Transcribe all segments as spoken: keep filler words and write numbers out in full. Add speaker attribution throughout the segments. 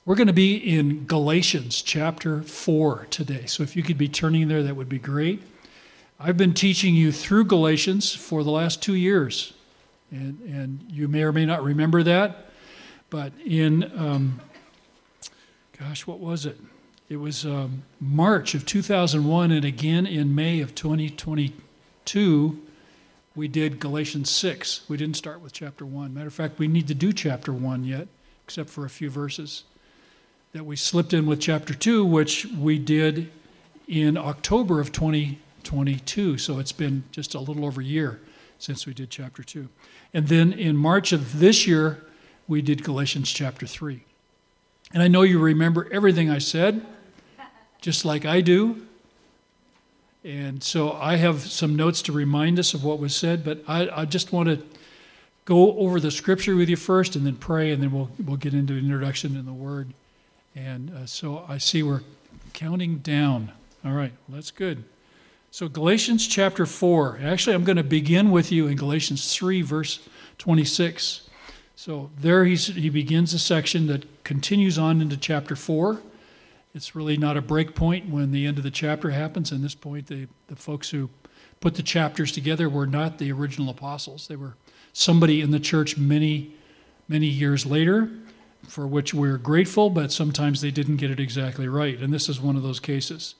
Speaker 1: We're going to be in Galatians chapter four today. So if you could be turning there, that would be great. I've been teaching you through Galatians for the last two years. And, and you may or may not remember that. But in, um, gosh, what was it? It was um, March of two thousand one, and again in May of twenty twenty-two, we did Galatians six. We didn't start with chapter one. Matter of fact, we need to do chapter one yet, except for a few verses that we slipped in with chapter two, which we did in October of twenty twenty-two. So it's been just a little over a year since we did chapter two. And then in March of this year, we did Galatians chapter three. And I know you remember everything I said, just like I do. And so I have some notes to remind us of what was said, but I, I just want to go over the scripture with you first and then pray, and then we'll we'll get into the introduction and the word. And uh, so I see we're counting down. All right, well, that's good. So Galatians chapter four. Actually, I'm going to begin with you in Galatians three, verse twenty-six. So there he's, he begins a section that continues on into chapter four. It's really not a break point when the end of the chapter happens. In this point, the, the folks who put the chapters together were not the original apostles. They were somebody in the church many, many years later, for which we're grateful, but sometimes they didn't get it exactly right. And this is one of those cases.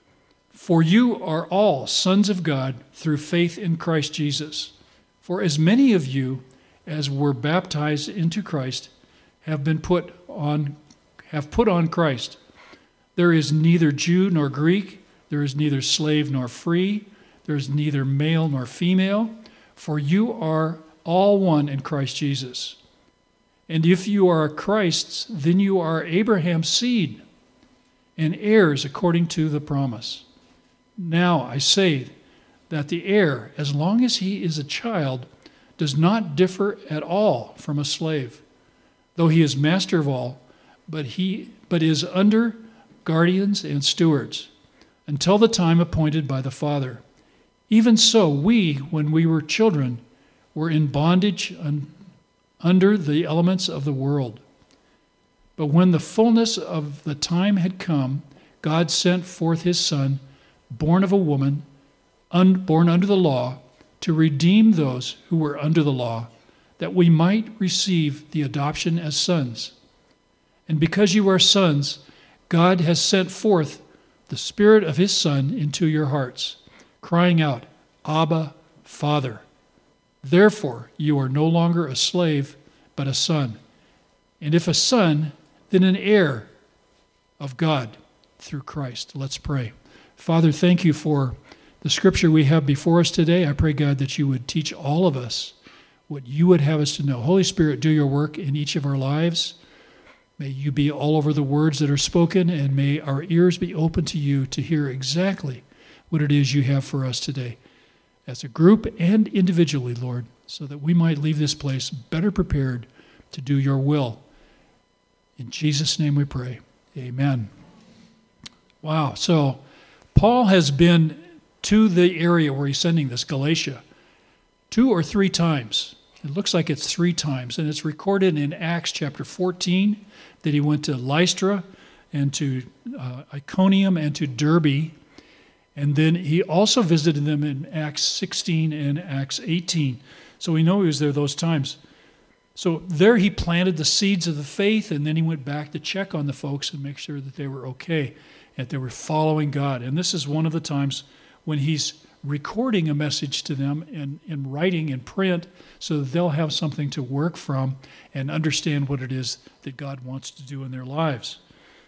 Speaker 1: For you are all sons of God through faith in Christ Jesus. For as many of you as were baptized into Christ have been put on, have put on Christ. There is neither Jew nor Greek, there is neither slave nor free, there is neither male nor female, for you are all one in Christ Jesus. And if you are Christ's, then you are Abraham's seed and heirs according to the promise. Now I say that the heir, as long as he is a child, does not differ at all from a slave, though he is master of all, but he but is under guardians and stewards, until the time appointed by the Father. Even so, we, when we were children, were in bondage un, under the elements of the world. But when the fullness of the time had come, God sent forth his Son, born of a woman, un, born under the law, to redeem those who were under the law, that we might receive the adoption as sons. And because you are sons, God has sent forth the Spirit of his Son into your hearts, crying out, Abba, Father. Therefore, you are no longer a slave, but a son. And if a son, then an heir of God through Christ. Let's pray. Father, thank you for the scripture we have before us today. I pray, God, that you would teach all of us what you would have us to know. Holy Spirit, do your work in each of our lives. May you be all over the words that are spoken, and may our ears be open to you to hear exactly what it is you have for us today, as a group and individually, Lord, so that we might leave this place better prepared to do your will. In Jesus' name we pray. Amen. Wow. So Paul has been to the area where he's sending this, Galatia, two or three times. It looks like it's three times, and it's recorded in Acts chapter fourteen that he went to Lystra and to uh, Iconium and to Derbe, and then he also visited them in Acts sixteen and Acts eighteen. So we know he was there those times. So there he planted the seeds of the faith, and then he went back to check on the folks and make sure that they were okay, that they were following God. And this is one of the times when he's recording a message to them in, in writing in print so that they'll have something to work from and understand what it is that God wants to do in their lives.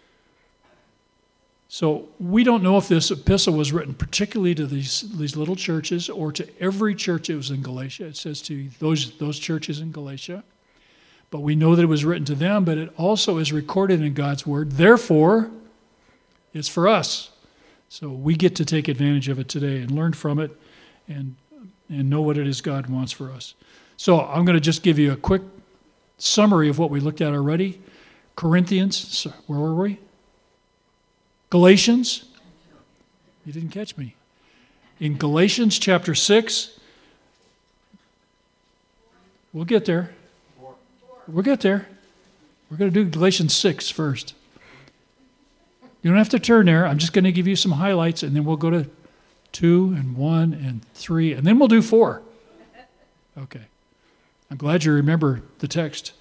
Speaker 1: So we don't know if this epistle was written particularly to these, these little churches or to every church that was in Galatia. It says to those, those churches in Galatia. But we know that it was written to them, but it also is recorded in God's word. Therefore, it's for us. So we get to take advantage of it today and learn from it and, and know what it is God wants for us. So I'm going to just give you a quick summary of what we looked at already. Corinthians, where were we? Galatians. You didn't catch me. In Galatians chapter six, we'll get there. We'll get there. We're going to do Galatians six first. You don't have to turn there. I'm just going to give you some highlights, and then we'll go to two and one and three, and then we'll do four. Okay. I'm glad you remember the text.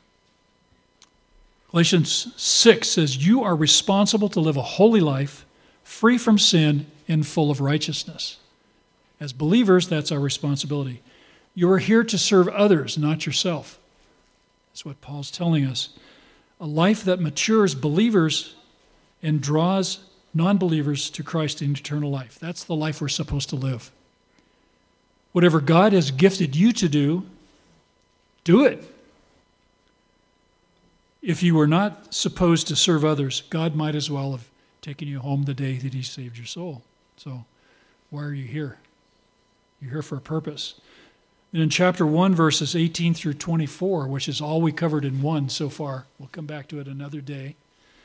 Speaker 1: Galatians six says, you are responsible to live a holy life, free from sin and full of righteousness. As believers, that's our responsibility. You are here to serve others, not yourself. That's what Paul's telling us. A life that matures believers and draws non-believers to Christ in eternal life. That's the life we're supposed to live. Whatever God has gifted you to do, do it. If you were not supposed to serve others, God might as well have taken you home the day that he saved your soul. So why are you here? You're here for a purpose. And in chapter one, verses eighteen through twenty-four, which is all we covered in one so far, we'll come back to it another day.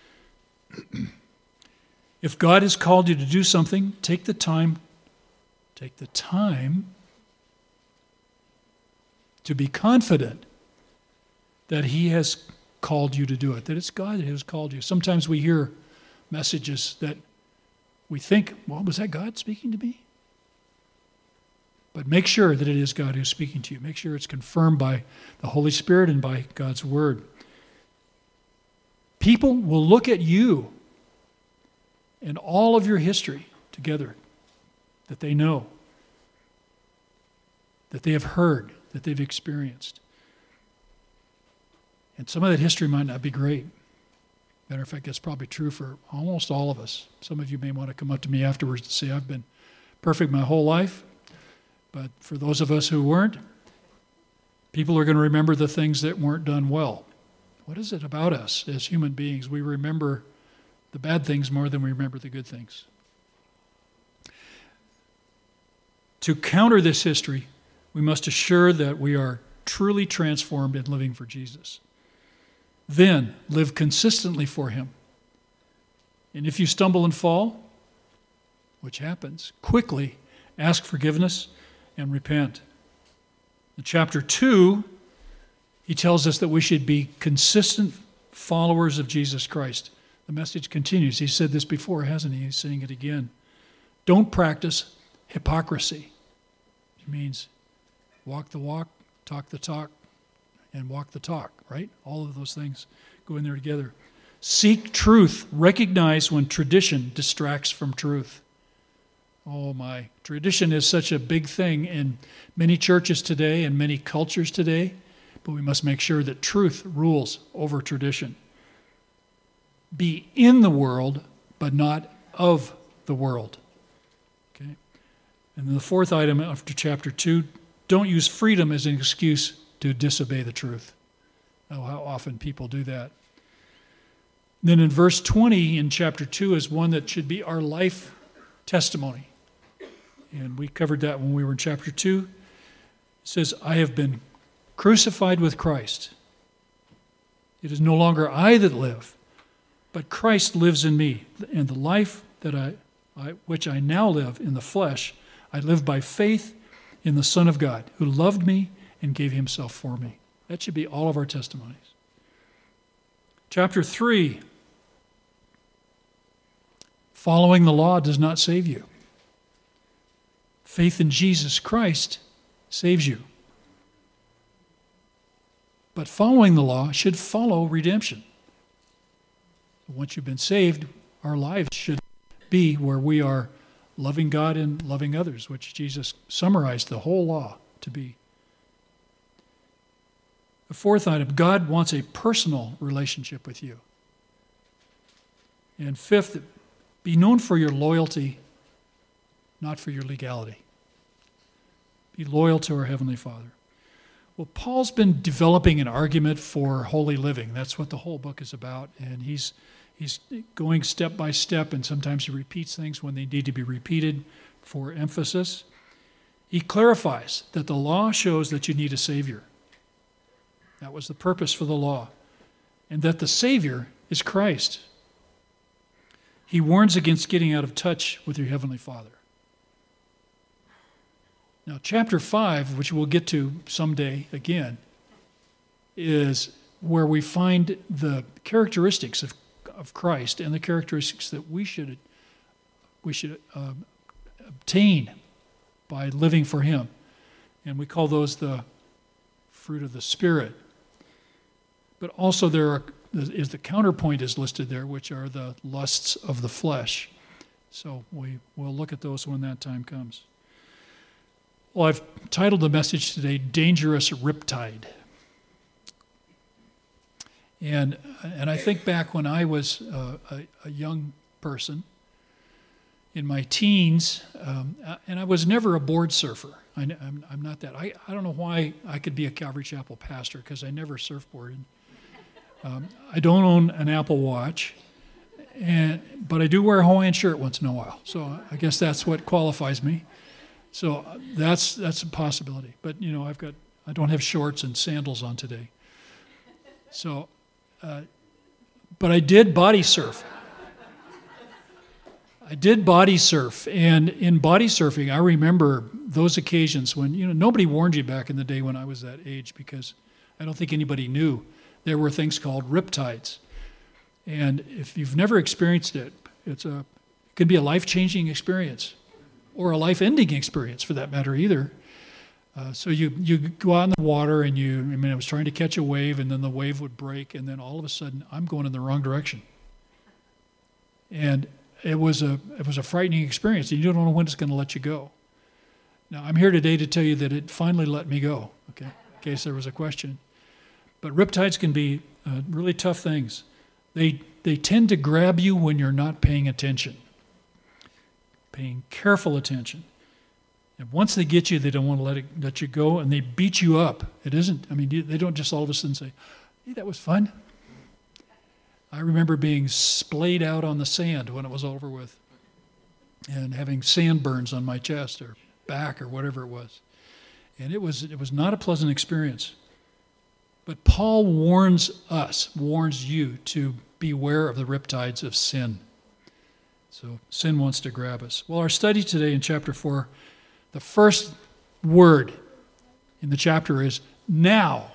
Speaker 1: If God has called you to do something, take the time, take the time to be confident that he has called you to do it, that it's God who has called you. Sometimes we hear messages that we think, well, was that God speaking to me? But make sure that it is God who's speaking to you. Make sure it's confirmed by the Holy Spirit and by God's Word. People will look at you and all of your history together that they know, that they have heard, that they've experienced. And some of that history might not be great. Matter of fact, that's probably true for almost all of us. Some of you may want to come up to me afterwards and say, I've been perfect my whole life. But for those of us who weren't, people are going to remember the things that weren't done well. What is it about us as human beings? We remember the bad things more than we remember the good things. To counter this history, we must assure that we are truly transformed and living for Jesus. Then live consistently for him. And if you stumble and fall, which happens, quickly ask forgiveness and repent. In chapter two, he tells us that we should be consistent followers of Jesus Christ. The message continues. He said this before, hasn't he? He's saying it again. Don't practice hypocrisy. Which means walk the walk, talk the talk, and walk the talk, right? All of those things go in there together. Seek truth. Recognize when tradition distracts from truth. Oh my, tradition is such a big thing in many churches today and many cultures today, but we must make sure that truth rules over tradition. Be in the world, but not of the world. Okay? And then the fourth item after chapter two, don't use freedom as an excuse to disobey the truth. Oh, how often people do that. Then in verse twenty in chapter two is one that should be our life testimony. And we covered that when we were in chapter two. It says, I have been crucified with Christ. It is no longer I that live, but Christ lives in me. And the life that I, I which I now live in the flesh, I live by faith in the Son of God, who loved me and gave himself for me. That should be all of our testimonies. Chapter three, following the law does not save you. Faith in Jesus Christ saves you. But following the law should follow redemption. Once you've been saved, our lives should be where we are loving God and loving others, which Jesus summarized the whole law to be. The fourth item, God wants a personal relationship with you. And fifth, be known for your loyalty, not for your legality. Be loyal to our Heavenly Father. Well, Paul's been developing an argument for holy living. That's what the whole book is about. And he's he's going step by step, and sometimes he repeats things when they need to be repeated for emphasis. He clarifies that the law shows that you need a Savior. That was the purpose for the law. And that the Savior is Christ. He warns against getting out of touch with your Heavenly Father. Now, chapter five, which we'll get to someday again, is where we find the characteristics of, of Christ and the characteristics that we should we should uh, obtain by living for him. And we call those the fruit of the Spirit. But also there are, is the counterpoint is listed there, which are the lusts of the flesh. So we will look at those when that time comes. Well, I've titled the message today, Dangerous Riptide. And and I think back when I was uh, a, a young person, in my teens, um, and I was never a board surfer. I, I'm, I'm not that. I, I don't know why I could be a Calvary Chapel pastor, because I never surfboarded. Um, I don't own an Apple Watch, and but I do wear a Hawaiian shirt once in a while. So I guess that's what qualifies me. So that's that's a possibility. But you know, I've got I don't have shorts and sandals on today. So, uh, but I did body surf. I did body surf, and in body surfing, I remember those occasions when, you know, nobody warned you back in the day when I was that age, because I don't think anybody knew there were things called riptides. And if you've never experienced it, it's a, it can be a life-changing experience, or a life-ending experience for that matter either. Uh, so you, you go out in the water and you, I mean, I was trying to catch a wave, and then the wave would break, and then all of a sudden I'm going in the wrong direction. And It was a it was a frightening experience. You don't know when it's going to let you go. Now, I'm here today to tell you that it finally let me go, okay, in case there was a question. But riptides can be uh, really tough things. They they tend to grab you when you're not paying attention, paying careful attention. And once they get you, they don't want to let it let you go, and they beat you up. It isn't, I mean, they don't just all of a sudden say, hey, that was fun. I remember being splayed out on the sand when it was over with, and having sand burns on my chest or back or whatever it was. And it was it was not a pleasant experience. But Paul warns us, warns you to beware of the riptides of sin. So sin wants to grab us. Well, our study today in chapter four, the first word in the chapter is now,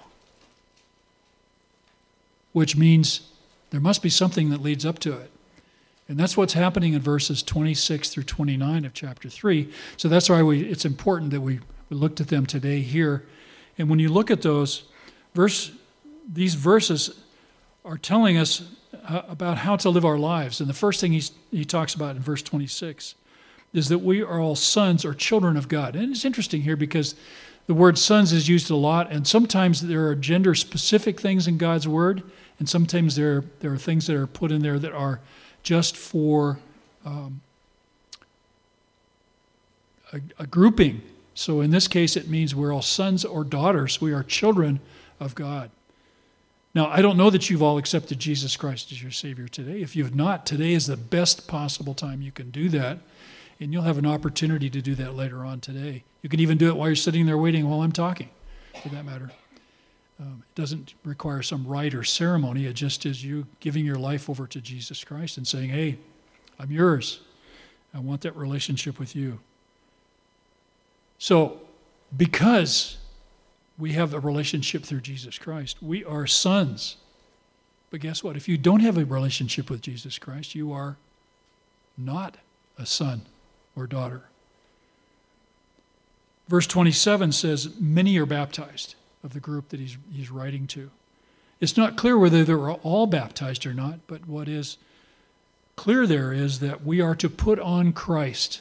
Speaker 1: which means there must be something that leads up to it. And that's what's happening in verses twenty-six through twenty-nine of chapter three. So that's why we, it's important that we, we looked at them today here. And when you look at those, verse, these verses are telling us uh, about how to live our lives. And the first thing he's, he talks about in verse twenty-six is that we are all sons or children of God. And it's interesting here because the word sons is used a lot, and sometimes there are gender-specific things in God's word, and sometimes there, there are things that are put in there that are just for um, a, a grouping. So in this case, it means we're all sons or daughters. We are children of God. Now, I don't know that you've all accepted Jesus Christ as your Savior today. If you have not, today is the best possible time you can do that, and you'll have an opportunity to do that later on today. You can even do it while you're sitting there waiting while I'm talking, for that matter. Um, it doesn't require some rite or ceremony. It just is you giving your life over to Jesus Christ and saying, hey, I'm yours. I want that relationship with you. So, because we have a relationship through Jesus Christ, we are sons. But guess what? If you don't have a relationship with Jesus Christ, you are not a son or daughter. Verse twenty-seven says, many are baptized, of the group that he's he's writing to. It's not clear whether they were all baptized or not, but what is clear there is that we are to put on Christ,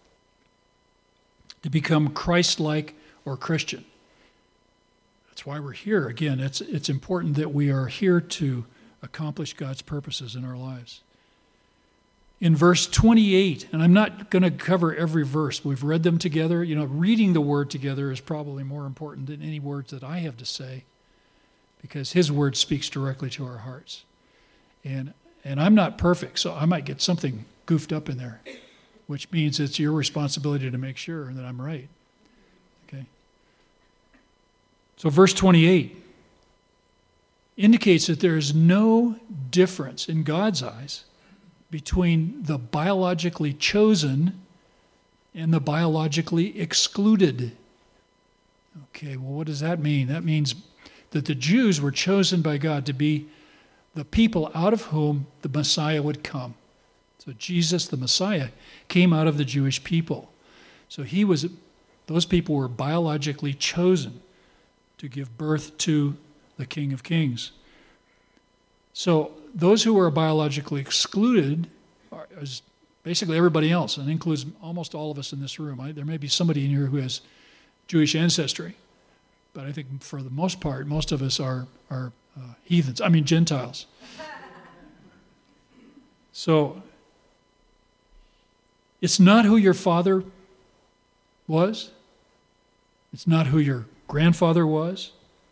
Speaker 1: to become Christ-like or Christian. That's why we're here. Again, it's it's important that we are here to accomplish God's purposes in our lives. In verse twenty-eight, and I'm not going to cover every verse. We've read them together. You know, reading the word together is probably more important than any words that I have to say, because his word speaks directly to our hearts. And and I'm not perfect, so I might get something goofed up in there, which means it's your responsibility to make sure that I'm right. Okay. So verse twenty-eight indicates that there is no difference in God's eyes between the biologically chosen and the biologically excluded. Okay, well, what does that mean? That means that the Jews were chosen by God to be the people out of whom the Messiah would come. So Jesus, the Messiah, came out of the Jewish people. So he was, those people were biologically chosen to give birth to the King of Kings. So those who were biologically excluded are is basically everybody else, and includes almost all of us in this room. I, there may be somebody in here who has Jewish ancestry, but I think for the most part, most of us are, are uh, heathens, I mean Gentiles. So it's not who your father was. It's not who your grandfather was.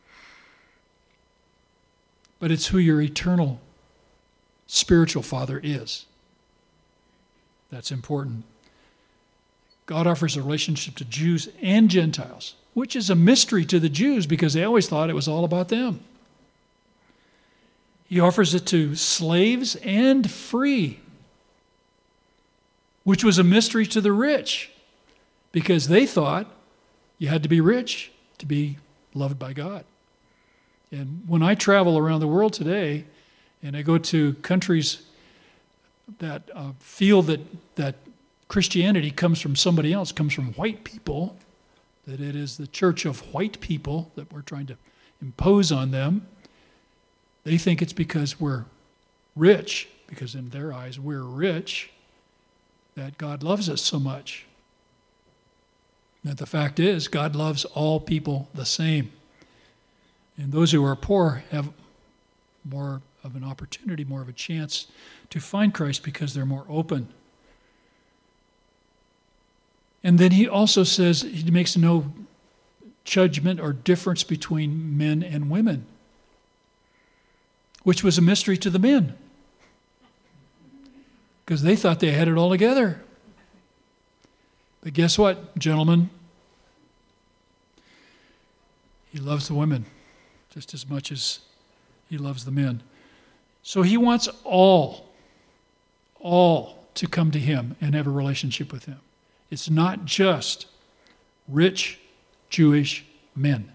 Speaker 1: But it's who your eternal spiritual father is. That's important. God offers a relationship to Jews and Gentiles, which is a mystery to the Jews because they always thought it was all about them. He offers it to slaves and free, which was a mystery to the rich because they thought you had to be rich to be loved by God. And when I travel around the world today and I go to countries that uh, feel that, that Christianity comes from somebody else, comes from white people, that it is the church of white people that we're trying to impose on them, they think it's because we're rich, because in their eyes we're rich, that God loves us so much. But the fact is, God loves all people the same. And those who are poor have more of an opportunity, more of a chance to find Christ because they're more open. And then he also says he makes no judgment or difference between men and women, which was a mystery to the men because they thought they had it all together. But guess what, gentlemen? He loves the women just as much as he loves the men. So he wants all, all to come to him and have a relationship with him. It's not just rich Jewish men.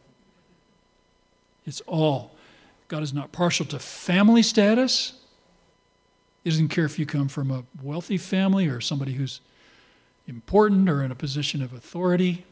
Speaker 1: It's all. God is not partial to family status. He doesn't care if you come from a wealthy family or somebody who's important or in a position of authority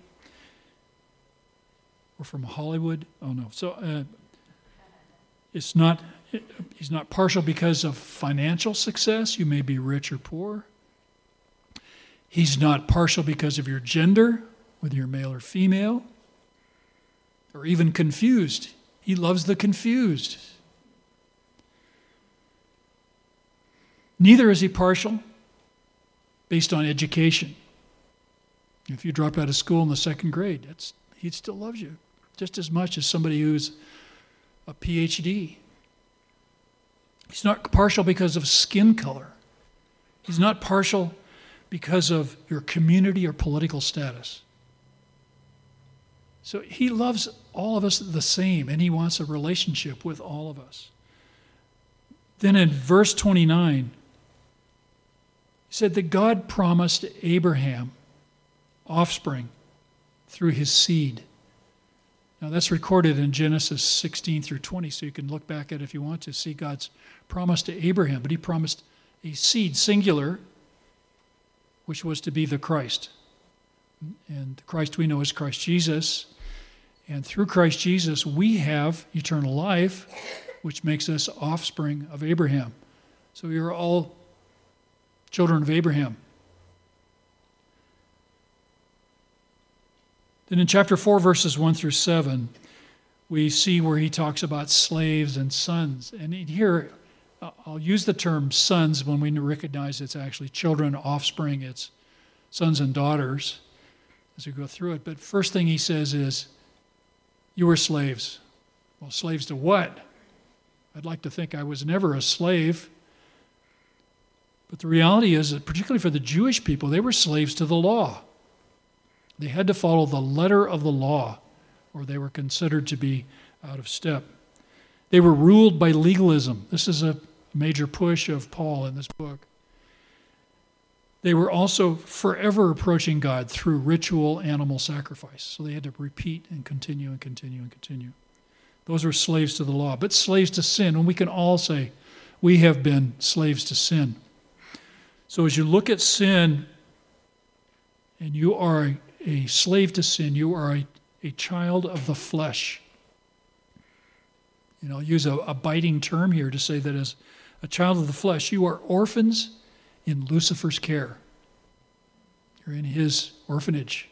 Speaker 1: or from Hollywood. Oh no. So uh, it's not, it, he's not partial because of financial success. You may be rich or poor. He's not partial because of your gender, whether you're male or female, or even confused. He loves the confused. Neither is he partial based on education. If you drop out of school in the second grade, that's, he still loves you just as much as somebody who's a P H D. He's not partial because of skin color. He's not partial because of your community or political status. So he loves all of us the same, and he wants a relationship with all of us. Then in verse twenty-nine, he said that God promised Abraham offspring through his seed. Now that's recorded in Genesis sixteen through twenty, so you can look back at it if you want to see God's promise to Abraham. But he promised a seed, singular, which was to be the Christ. And the Christ we know is Christ Jesus. And through Christ Jesus, we have eternal life, which makes us offspring of Abraham. So we are all children of Abraham. Then in chapter four, verses one through seven, we see where he talks about slaves and sons. And here, I'll use the term sons when we recognize it's actually children, offspring, it's sons and daughters as we go through it. But first thing he says is, you were slaves. Well, slaves to what? I'd like to think I was never a slave. But the reality is that particularly for the Jewish people, they were slaves to the law. They had to follow the letter of the law, or they were considered to be out of step. They were ruled by legalism. This is a major push of Paul in this book. They were also forever approaching God through ritual animal sacrifice. So they had to repeat and continue and continue and continue. Those were slaves to the law, but slaves to sin. And we can all say we have been slaves to sin. So as you look at sin, and you are a, a slave to sin, you are a, a child of the flesh. You know, I'll use a, a biting term here to say that as a child of the flesh, you are orphans in Lucifer's care. You're in his orphanage.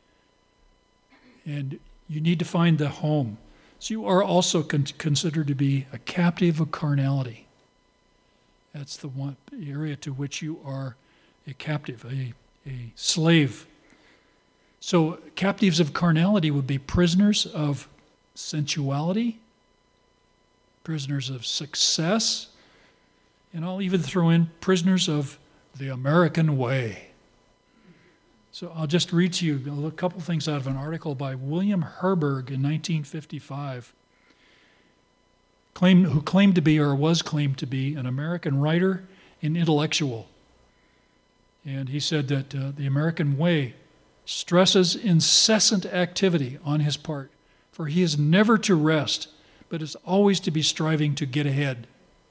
Speaker 1: And you need to find the home. So you are also con- considered to be a captive of carnality. That's the one area to which you are a captive, a, a slave. So captives of carnality would be prisoners of sensuality, prisoners of success, and I'll even throw in prisoners of the American way. So I'll just read to you a couple things out of an article by William Herberg in nineteen fifty-five, claimed, who claimed to be, or was claimed to be, an American writer and intellectual. And he said that uh, the American way stresses incessant activity on his part, for he is never to rest, but is always to be striving to get ahead.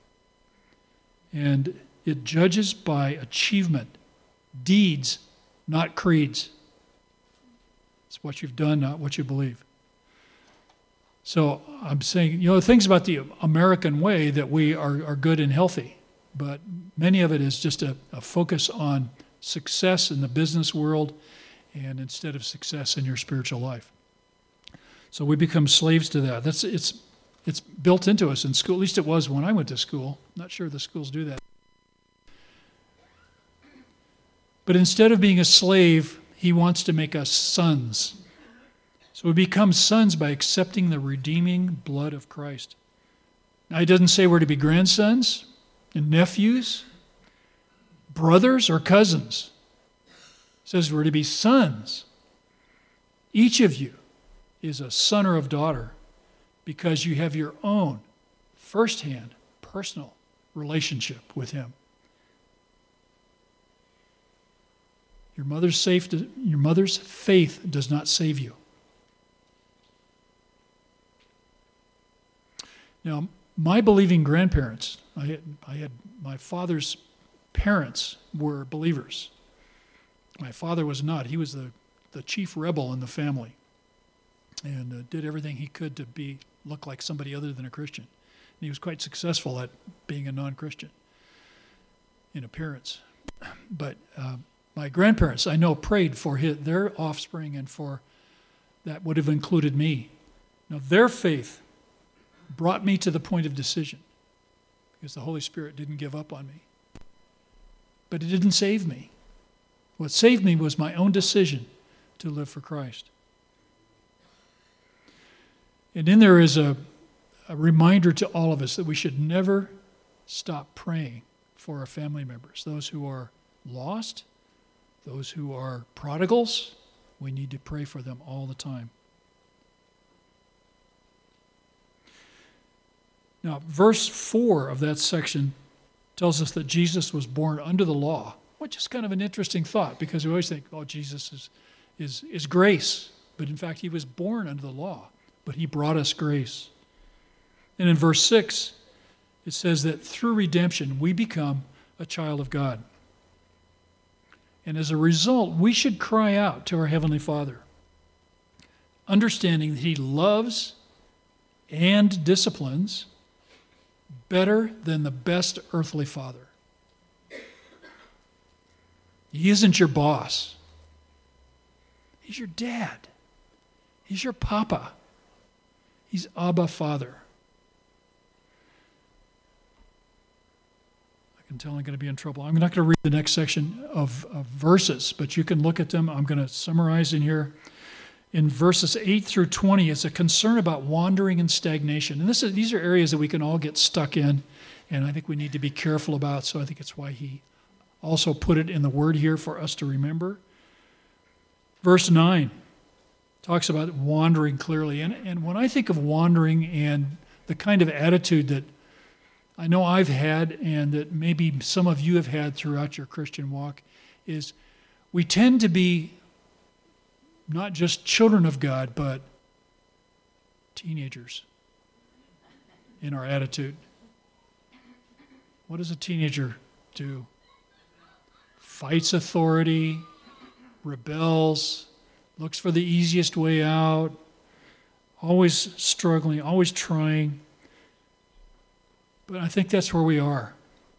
Speaker 1: And it judges by achievement, deeds, not creeds. It's what you've done, not what you believe. So I'm saying, you know, things about the American way that we are, are good and healthy, but many of it is just a, a focus on success in the business world and instead of success in your spiritual life. So we become slaves to that. That's it's it's built into us in school. At least it was when I went to school. Not sure the schools do that. But instead of being a slave, he wants to make us sons. So we become sons by accepting the redeeming blood of Christ. Now, he doesn't say we're to be grandsons and nephews, brothers or cousins. He says we're to be sons. Each of you is a son or a daughter because you have your own firsthand personal relationship with him. Your mother's safe to, your mother's faith does not save you. Now, my believing grandparents, I had, I had my father's parents were believers. My father was not. He was the, the chief rebel in the family and uh, did everything he could to be look like somebody other than a Christian. And he was quite successful at being a non-Christian in appearance. But uh, my grandparents, I know, prayed for his, their offspring and for that would have included me. Now, their faith brought me to the point of decision because the Holy Spirit didn't give up on me. But it didn't save me. What saved me was my own decision to live for Christ. And in there is a, a reminder to all of us that we should never stop praying for our family members, those who are lost, those who are prodigals. We need to pray for them all the time. Now, verse four of that section tells us that Jesus was born under the law, which is kind of an interesting thought because we always think, oh, Jesus is, is, is grace. But in fact, he was born under the law, but he brought us grace. And in verse six, it says that through redemption, we become a child of God. And as a result, we should cry out to our Heavenly Father, understanding that he loves and disciplines better than the best earthly father. He isn't your boss. He's your dad. He's your papa. He's Abba Father. I can tell I'm going to be in trouble. I'm not going to read the next section of, of verses, but you can look at them. I'm going to summarize in here. In verses eight through twenty, it's a concern about wandering and stagnation. And this is, these are areas that we can all get stuck in, and I think we need to be careful about, so I think it's why he also put it in the word here for us to remember. Verse nine talks about wandering clearly. And, and when I think of wandering and the kind of attitude that I know I've had and that maybe some of you have had throughout your Christian walk, is we tend to be not just children of God, but teenagers, in our attitude. What does a teenager do? Fights authority, rebels, looks for the easiest way out, always struggling, always trying. But I think that's where we are.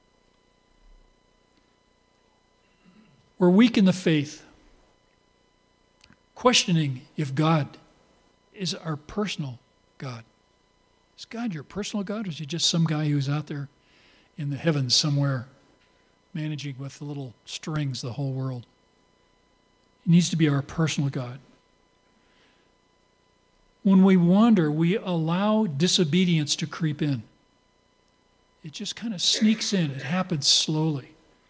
Speaker 1: We're weak in the faith, questioning if God is our personal God. Is God your personal God, or is he just some guy who's out there in the heavens somewhere managing with the little strings the whole world? He needs to be our personal God. When we wander, we allow disobedience to creep in. It just kind of sneaks in. It happens slowly.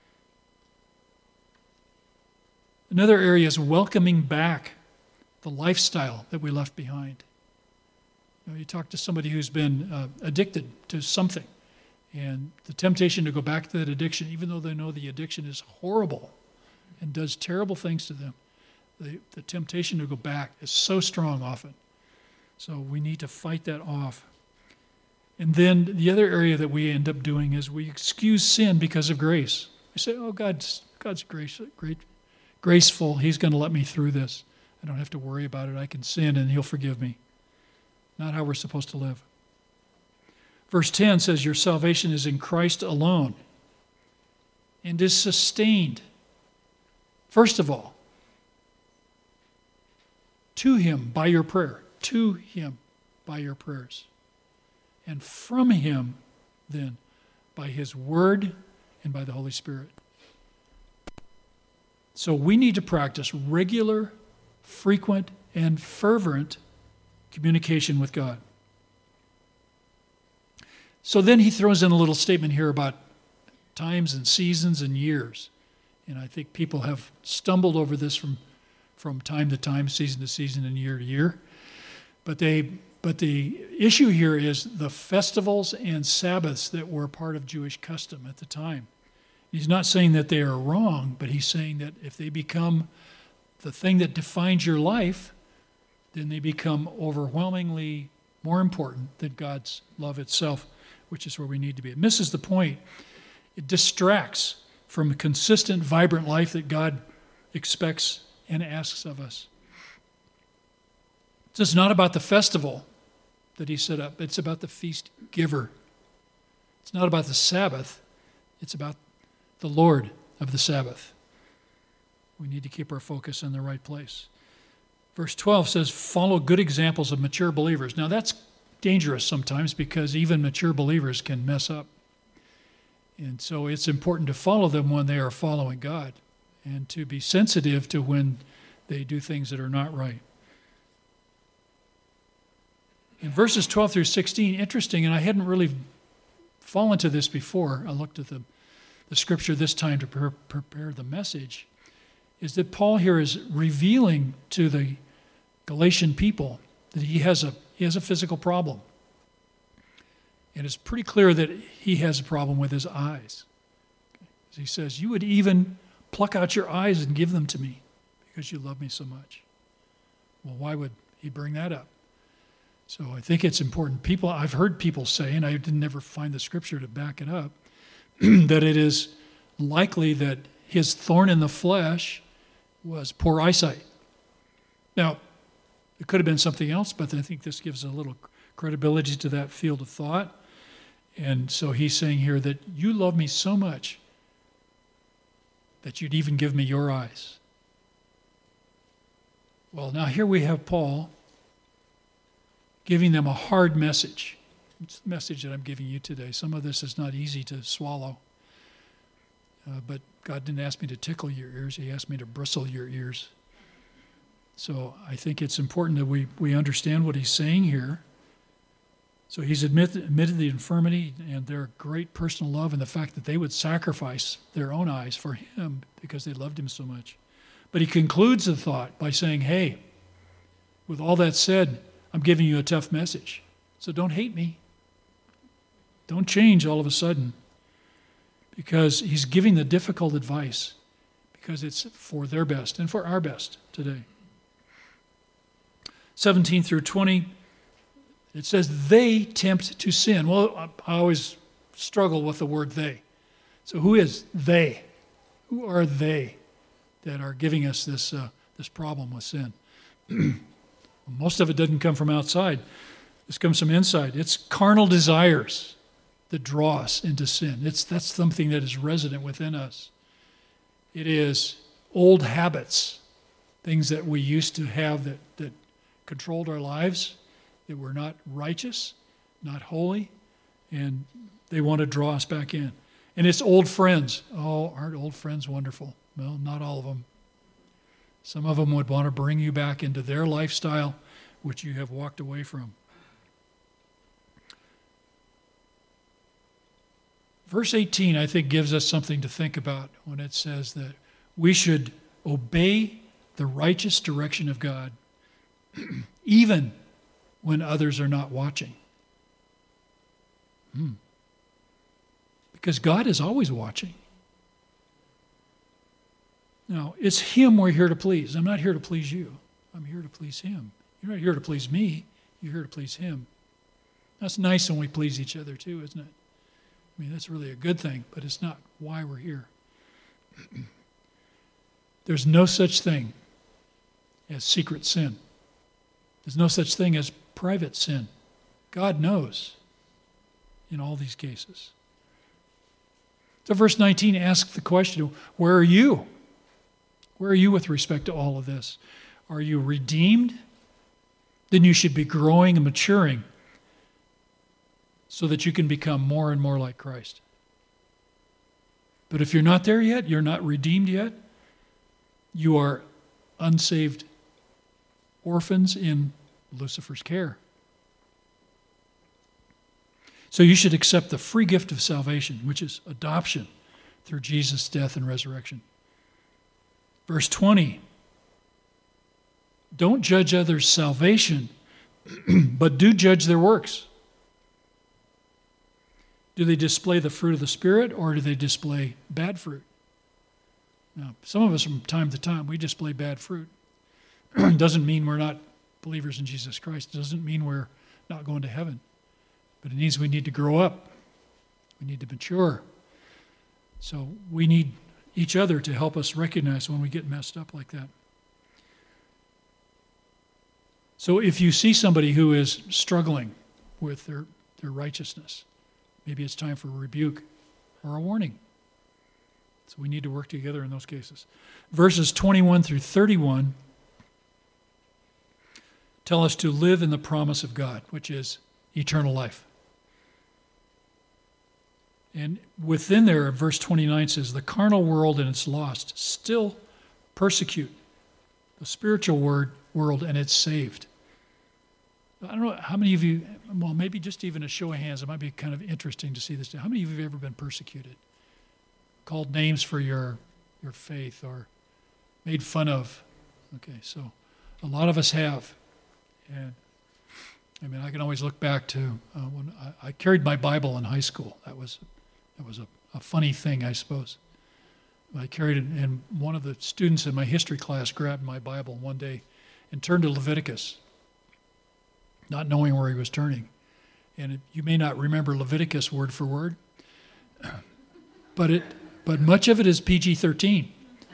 Speaker 1: Another area is welcoming back the lifestyle that we left behind. You know, you talk to somebody who's been uh, addicted to something, and the temptation to go back to that addiction, even though they know the addiction is horrible and does terrible things to them, the, the temptation to go back is so strong often. So we need to fight that off. And then the other area that we end up doing is we excuse sin because of grace. We say, oh, God's, God's grace, great, graceful. He's going to let me through this. I don't have to worry about it. I can sin and he'll forgive me. Not how we're supposed to live. Verse ten says, your salvation is in Christ alone and is sustained, first of all, to him by your prayer, to him by your prayers, and from him then by his word and by the Holy Spirit. So we need to practice regular, frequent, and fervent communication with God. So then he throws in a little statement here about times and seasons and years. And I think people have stumbled over this from, from time to time, season to season, and year to year. But they but the issue here is the festivals and Sabbaths that were part of Jewish custom at the time. He's not saying that they are wrong, but he's saying that if they become the thing that defines your life, then they become overwhelmingly more important than God's love itself, which is where we need to be. It misses the point. It distracts from a consistent, vibrant life that God expects and asks of us. So it's not about the festival that he set up. It's about the feast giver. It's not about the Sabbath. It's about the Lord of the Sabbath. We need to keep our focus in the right place. Verse twelve says, follow good examples of mature believers. Now that's dangerous sometimes because even mature believers can mess up. And so it's important to follow them when they are following God and to be sensitive to when they do things that are not right. In verses twelve through sixteen, interesting, and I hadn't really fallen to this before. I looked at the, the scripture this time to pre- prepare the message, is that Paul here is revealing to the Galatian people that he has a he has a physical problem. And it's pretty clear that he has a problem with his eyes. He says, you would even pluck out your eyes and give them to me because you love me so much. Well, why would he bring that up? So I think it's important. People, I've heard people say, and I didn't never find the scripture to back it up, that it is likely that his thorn in the flesh was poor eyesight. Now, it could have been something else, but I think this gives a little credibility to that field of thought. And so he's saying here that you love me so much that you'd even give me your eyes. Well, now here we have Paul giving them a hard message. It's the message that I'm giving you today. Some of this is not easy to swallow. Uh, but God didn't ask me to tickle your ears. He asked me to bristle your ears. So I think it's important that we, we understand what he's saying here. So he's admit, admitted the infirmity and their great personal love and the fact that they would sacrifice their own eyes for him because they loved him so much. But he concludes the thought by saying, hey, with all that said, I'm giving you a tough message. So don't hate me. Don't change all of a sudden. Because he's giving the difficult advice. Because it's for their best and for our best today. seventeen through twenty, It says they tempt to sin. Well, I always struggle with the word they. So who is they? Who are they that are giving us this uh, this problem with sin? Most of it doesn't come from outside. This comes from inside. It's carnal desires that draw us into sin. It's that's something that is resident within us. It is old habits, things that we used to have that, that controlled our lives, that were not righteous, not holy, and they want to draw us back in. And it's old friends. Oh, aren't old friends wonderful? Well, not all of them. Some of them would want to bring you back into their lifestyle, which you have walked away from. Verse eighteen, I think, gives us something to think about when it says that we should obey the righteous direction of God, even when others are not watching. Hmm. Because God is always watching. Now, it's Him we're here to please. I'm not here to please you. I'm here to please Him. You're not here to please me. You're here to please Him. That's nice when we please each other too, isn't it? I mean, that's really a good thing, but it's not why we're here. There's no such thing as secret sin. There's no such thing as private sin. God knows in all these cases. So verse nineteen asks the question, where are you? Where are you with respect to all of this? Are you redeemed? Then you should be growing and maturing so that you can become more and more like Christ. But if you're not there yet, you're not redeemed yet, you are unsaved orphans in Lucifer's care. So you should accept the free gift of salvation, which is adoption through Jesus' death and resurrection. Verse twenty, don't judge others' salvation, but do judge their works. Do they display the fruit of the Spirit, or do they display bad fruit? Now, some of us from time to time, we display bad fruit. Doesn't mean we're not believers in Jesus Christ. Doesn't mean we're not going to heaven. But it means we need to grow up. We need to mature. So we need each other to help us recognize when we get messed up like that. So if you see somebody who is struggling with their, their righteousness, maybe it's time for a rebuke or a warning. So we need to work together in those cases. Verses twenty-one through thirty-one tell us to live in the promise of God, which is eternal life. And within there, verse twenty-nine says, the carnal world and its lust still persecute the spiritual word, world and it's saved. I don't know how many of you, well, maybe just even a show of hands, it might be kind of interesting to see this. How many of you have ever been persecuted? Called names for your your faith or made fun of? Okay, so a lot of us have. And I mean, I can always look back to uh, when I, I carried my Bible in high school. That was that was a, a funny thing, I suppose. I carried it, and one of the students in my history class grabbed my Bible one day and turned to Leviticus, not knowing where he was turning. And it, you may not remember Leviticus word for word, but it but much of it is P G thirteen.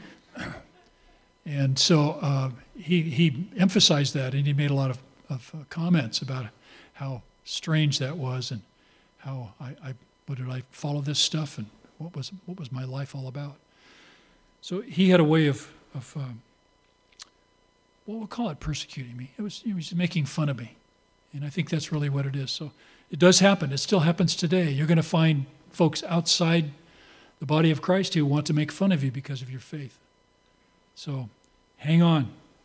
Speaker 1: And so uh, he he emphasized that, and he made a lot of, of uh, comments about how strange that was, and how I, I what did I follow this stuff, and what was what was my life all about. So he had a way of of um, well, we'll call it persecuting me. It was he was making fun of me, and I think that's really what it is. So it does happen. It still happens today. You're going to find folks outside the body of Christ who want to make fun of you because of your faith. So hang on.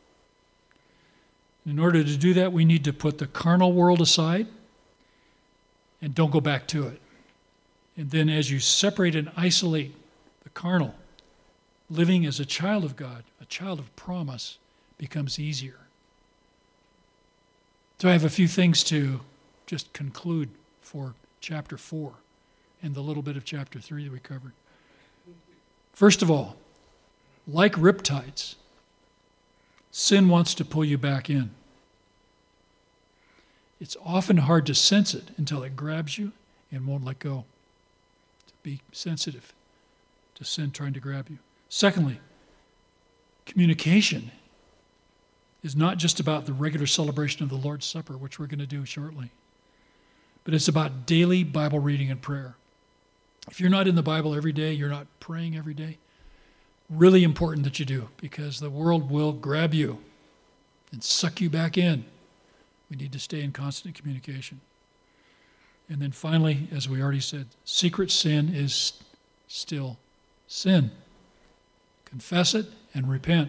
Speaker 1: In order to do that, we need to put the carnal world aside and don't go back to it. And then as you separate and isolate the carnal, living as a child of God, a child of promise, becomes easier. So I have a few things to just conclude for chapter four and the little bit of chapter three that we covered. First of all, like riptides, sin wants to pull you back in. it's often hard to sense it until it grabs you and won't let go. To be sensitive to sin trying to grab you. Secondly, communication is not just about the regular celebration of the Lord's Supper, which we're going to do shortly, but it's about daily Bible reading and prayer. If you're not in the Bible every day, you're not praying every day, really important that you do, because the world will grab you and suck you back in. We need to stay in constant communication. And then finally, as we already said, secret sin is still sin. Confess it and repent.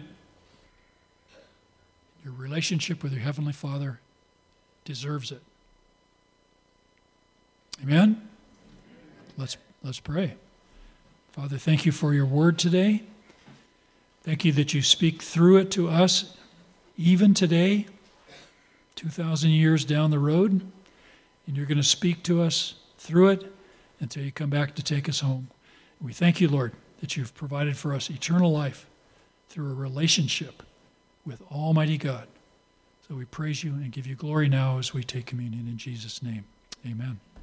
Speaker 1: Your relationship with your Heavenly Father deserves it. Amen? Let's, let's pray. Father, thank you for your word today. Thank you that you speak through it to us, even today, two thousand years down the road, and you're going to speak to us through it until you come back to take us home. We thank you, Lord, that you've provided for us eternal life through a relationship with Almighty God. So we praise you and give you glory now as we take communion in Jesus' name. Amen.